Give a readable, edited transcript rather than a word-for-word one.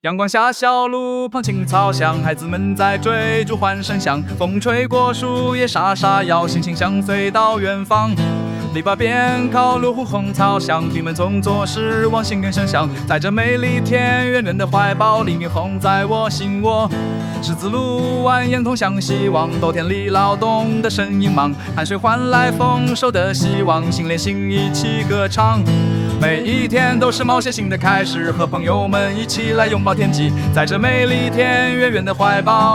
阳光下，小路旁青草香，孩子们在追逐欢声响。风吹过树叶沙沙摇，心心相随到远方。篱笆边靠路红草香，闭门从左时往心更深乡。在这美丽田园人的怀抱里，霓虹在我心窝。十字路蜿蜒通向希望，豆田里劳动的身影忙，汗水换来丰收的希望，心连心一起歌唱。每一天都是冒险新的开始，和朋友们一起来拥抱天际，在这美丽田园人的怀抱。